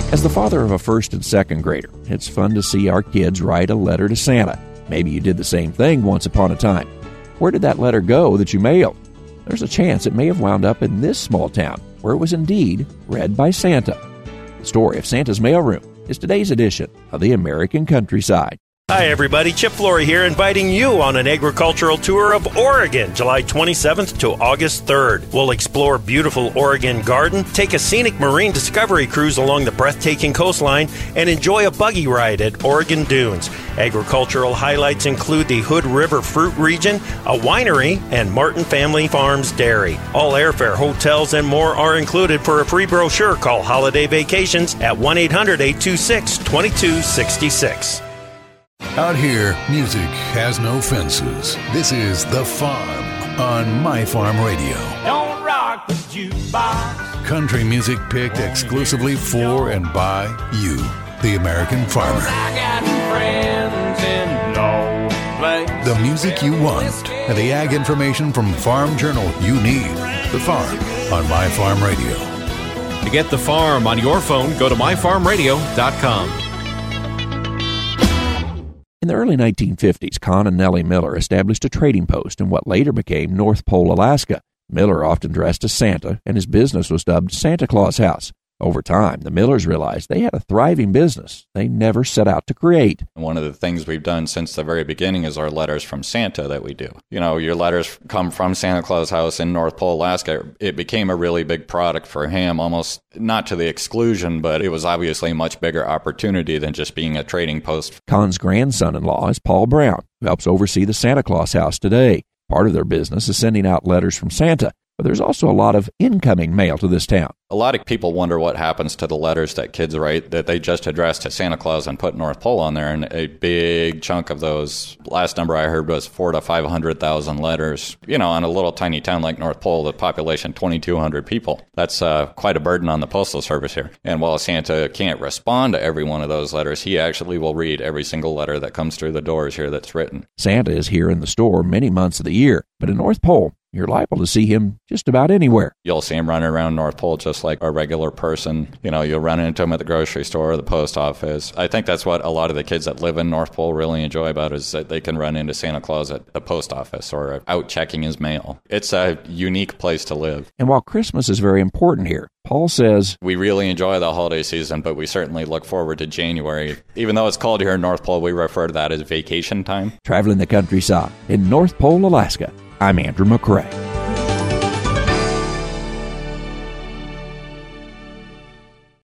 As the father of a first and second grader, it's fun to see our kids write a letter to Santa. Maybe you did the same thing once upon a time. Where did that letter go that you mailed? There's a chance it may have wound up in this small town, where it was indeed read by Santa. The story of Santa's mailroom is today's edition of the American Countryside. Hi everybody, Chip Flory here, inviting you on an agricultural tour of Oregon, July 27th to August 3rd. We'll explore beautiful Oregon garden, take a scenic marine discovery cruise along the breathtaking coastline, and enjoy a buggy ride at Oregon Dunes. Agricultural highlights include the Hood River Fruit Region, a winery, and Martin Family Farms Dairy. All airfare, hotels, and more are included. For a free brochure, call Holiday Vacations at 1-800-826-2266. Out here, music has no fences. This is The Farm on My Farm Radio. Don't rock the jukebox. Country music picked exclusively for and by you, the American farmer. I got friends in no place. The music you want and the ag information from Farm Journal you need. The Farm on My Farm Radio. To get The Farm on your phone, go to myfarmradio.com. In the early 1950s, Con and Nellie Miller established a trading post in what later became North Pole, Alaska. Miller often dressed as Santa, and his business was dubbed Santa Claus House. Over time, the Millers realized they had a thriving business they never set out to create. One of the things we've done since the very beginning is our letters from Santa that we do. You know, your letters come from Santa Claus House in North Pole, Alaska. It became a really big product for him, almost not to the exclusion, but it was obviously a much bigger opportunity than just being a trading post. Con's grandson-in-law is Paul Brown, who helps oversee the Santa Claus House today. Part of their business is sending out letters from Santa, but there's also a lot of incoming mail to this town. A lot of people wonder what happens to the letters that kids write that they just address to Santa Claus and put North Pole on there. And a big chunk of those, last number I heard was 400,000 to 500,000 letters. You know, on a little tiny town like North Pole, the population 2,200 people. That's quite a burden on the Postal Service here. And while Santa can't respond to every one of those letters, he actually will read every single letter that comes through the doors here that's written. Santa is here in the store many months of the year, but in North Pole, you're liable to see him just about anywhere. You'll see him running around North Pole just like a regular person. You know, you'll run into him at the grocery store or the post office. I think that's what a lot of the kids that live in North Pole really enjoy about it, is that they can run into Santa Claus at the post office or out checking his mail. It's a unique place to live. And while Christmas is very important here, Paul says, we really enjoy the holiday season, but we certainly look forward to January. Even though it's called here in North Pole, we refer to that as vacation time. Traveling the countryside in North Pole, Alaska, I'm Andrew McCrae.